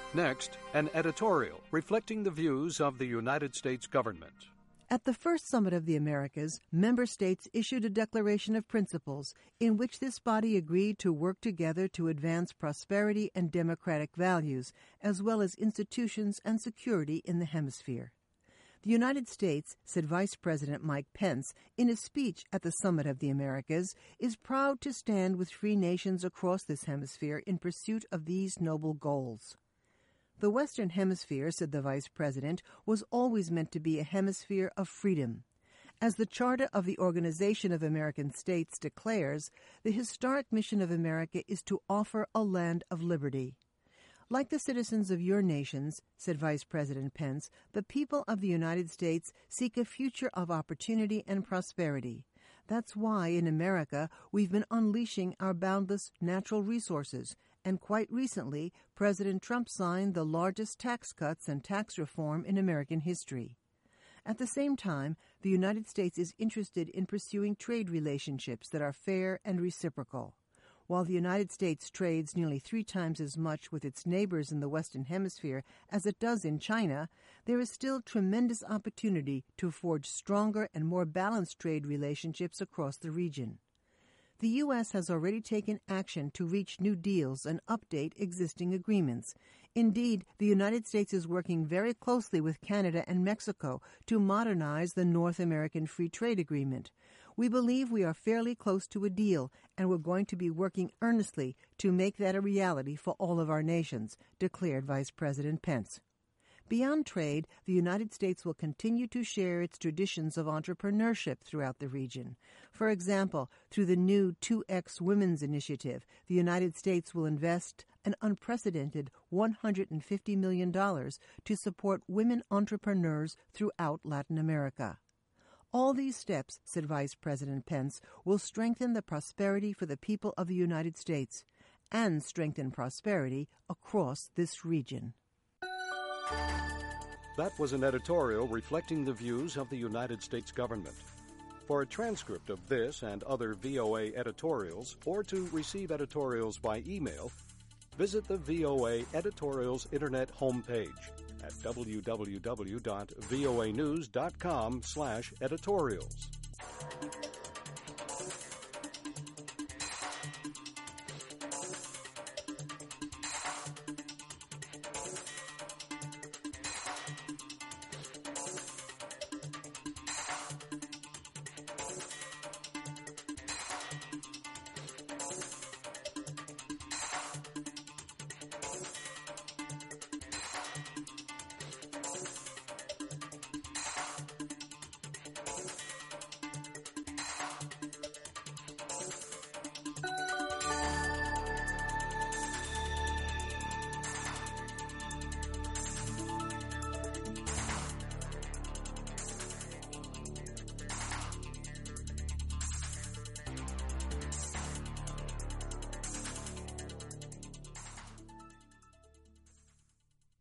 Next, an editorial reflecting the views of the United States government. At the first Summit of the Americas, member states issued a declaration of principles in which this body agreed to work together to advance prosperity and democratic values, as well as institutions and security in the hemisphere. The United States, said Vice President Mike Pence in a speech at the Summit of the Americas, is proud to stand with free nations across this hemisphere in pursuit of these noble goals. The Western Hemisphere, said the Vice President, was always meant to be a hemisphere of freedom. As the Charter of the Organization of American States declares, the historic mission of America is to offer a land of liberty. Like the citizens of your nations, said Vice President Pence, the people of the United States seek a future of opportunity and prosperity. That's why, in America, we've been unleashing our boundless natural resources, and quite recently, President Trump signed the largest tax cuts and tax reform in American history. At the same time, the United States is interested in pursuing trade relationships that are fair and reciprocal. While the United States trades nearly 3 times as much with its neighbors in the Western Hemisphere as it does in China, there is still tremendous opportunity to forge stronger and more balanced trade relationships across the region. The U.S. has already taken action to reach new deals and update existing agreements. Indeed, the United States is working very closely with Canada and Mexico to modernize the North American Free Trade Agreement. We believe we are fairly close to a deal, and we're going to be working earnestly to make that a reality for all of our nations, declared Vice President Pence. Beyond trade, the United States will continue to share its traditions of entrepreneurship throughout the region. For example, through the new 2X Women's Initiative, the United States will invest an unprecedented $150 million to support women entrepreneurs throughout Latin America. All these steps, said Vice President Pence, will strengthen the prosperity for the people of the United States and strengthen prosperity across this region. That was an editorial reflecting the views of the United States government. For a transcript of this and other VOA editorials, or to receive editorials by email, visit the VOA Editorials Internet homepage at www.voanews.com/editorials.